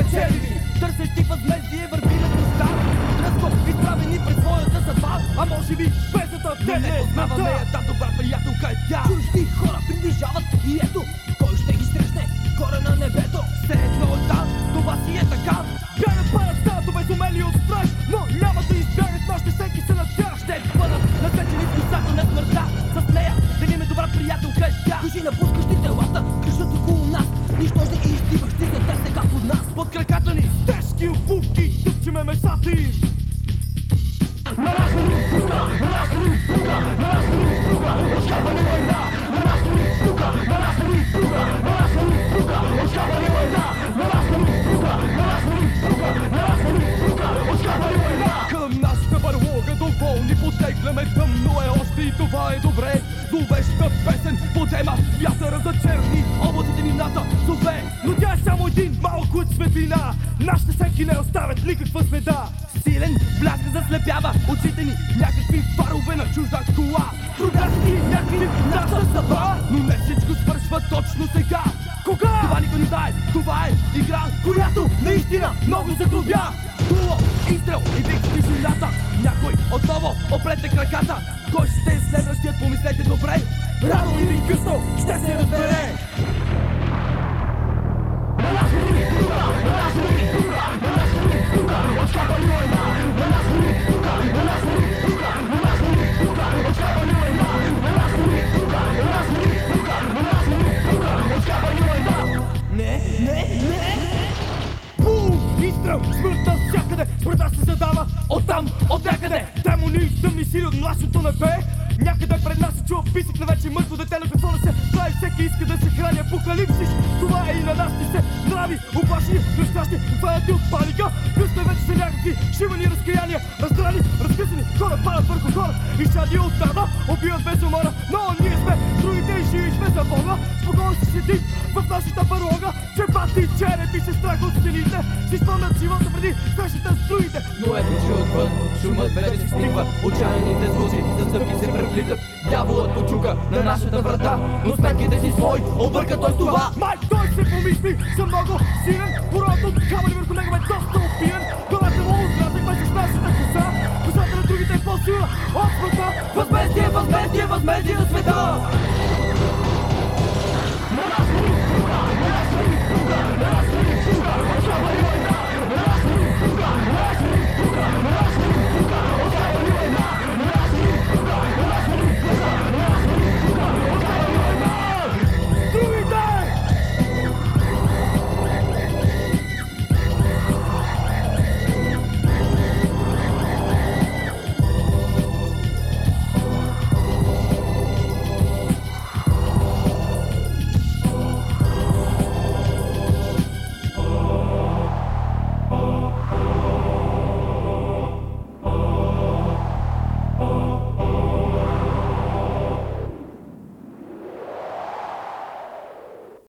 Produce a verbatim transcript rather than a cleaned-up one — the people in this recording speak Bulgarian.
разочарени, търсещи възмездие, върви на кръста. Дръзко изправени пред своята съдба, а може би песната те не познаваме я, та добра приятелка е тя. Чужди хора приближават и ето, кой ще ги срещне горе на небето. Все едно да, това си е така. Бягат падат стадо безумели от страх, но няма да избягат, но ще всеки се на тях. Ще бъдат насечени в косата на смъртта. С нея да ни добра приятелка е тя. Души напускащи телата кръжат около нас, нищожни и изтиващи за те сега под нас. Под краката ни тежки обувки, тъпчеме месата им. На нас не ни стука, на нас не ни стука, на нас не ни стука, очаква ни война. На нас не ни стука, на нас не ни стука, на нас не ни стука, очаква ни война. На нас не ни стука, на нас не ни стука, на нас не ни стука, очаква ни война. Към нашата барлога доволни потегляме, тъмно е още и това е добре. Зловеща песен подема вятъра за черни облаците ни ната зове. Но тя е само един малко от светлина, нашите всеки не оставят никаква следа. Силен блясък заслепява очите ни, някакви фарове на чужда кола. Трудящи някакви наша съдба, но не всичко свършва точно сега. Кога? Това никой не знае, това е игра, която наистина много се глобя. Дуло, изстрел и вик в тишината, някой отново оплете краката. Кой ще е следващият, помислете добре, рано или късно ще се разбере. На нас не ни стука, на нас не ни стука, на нас не ни стука, очаква ни война. На нас не ни стука, на нас не ни стука, на нас не ни стука, очаква ни война. На нас не ни стука, на нас не ни стука, на нас не ни стука, очаква ни война. Не, не, не! Бум! Изстрел! Смъртта всякъде! Смъртта се задава оттам, от някъде! Демони, тъмни сили от млачното небе! Някъде пред нас се чува писък на вече мъртво дете на какво да се прави. Всеки иска да се храни апокалипсис. Това е и на нас ни се нрави. Оплашени, нещащи, хванати от паника. Късне вече са някакви шивани разкаяния. Раздрани, разкъсани, хора падат върху хора. Изчадия от тада, убиват без умора. Но ние сме другите и живи сме за Бога. Спокойно си седим в нашата барлога. Чепати черепи се страх от стените. Си спомнят живота преди срещата с другите. Но ето че отвън шумът вече се стигва, отчаяните звуци за стъпки се преплитат. Дяволът почука на нашата врата, но сметките си свои обърка той с това. Май той се помисли за много силен, пород от камъни върху него бе доста опиен. Главата му отрасък беше с нашата коса, косата на другите е по-сила от смъртта. Възмездие, възмездие, възмездие на света!